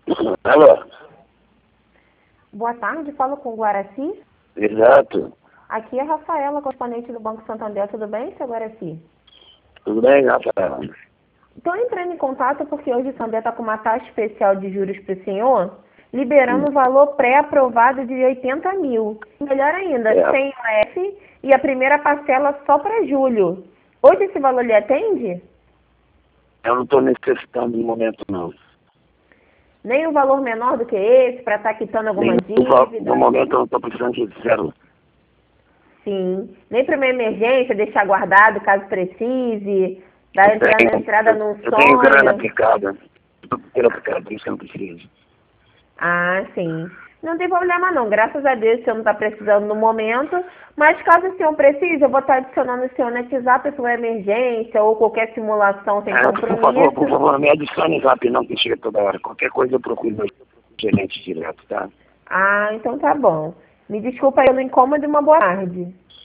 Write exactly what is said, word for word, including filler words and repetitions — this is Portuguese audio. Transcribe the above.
Alô? Boa tarde, falo com o Guaraci. Exato. Aqui é a Rafaela, correspondente do Banco Santander. Tudo bem, seu Guaraci? Tudo bem, Rafael? Estou entrando em contato porque hoje o Santander está com uma taxa especial de juros para o senhor, liberando o valor pré-aprovado de oitenta mil. Melhor ainda, É. sem o F e a primeira parcela só para julho. Hoje esse valor lhe atende? Eu não estou necessitando no momento, não. Nem um valor menor do que esse, para estar quitando alguma Nem, no, dívida? no momento eu não estou precisando de zero. Sim. Nem para uma emergência, deixar guardado caso precise, dar Eu entrar na tenho, entrada eu, num eu tenho grana sonho. aplicada. Grana aplicada, por isso que eu não preciso. Ah, sim. Não tem problema não. Graças a Deus o senhor não está precisando no momento. Mas caso o senhor precise, eu vou estar adicionando o senhor no WhatsApp se for emergência ou qualquer simulação sem É, por favor, por compromisso. favor, me adicione no zap não, que chega toda hora. Qualquer coisa eu procuro meu gerente direto, tá? Ah, então tá bom. Me desculpa aí pelo incômodo e uma boa tarde.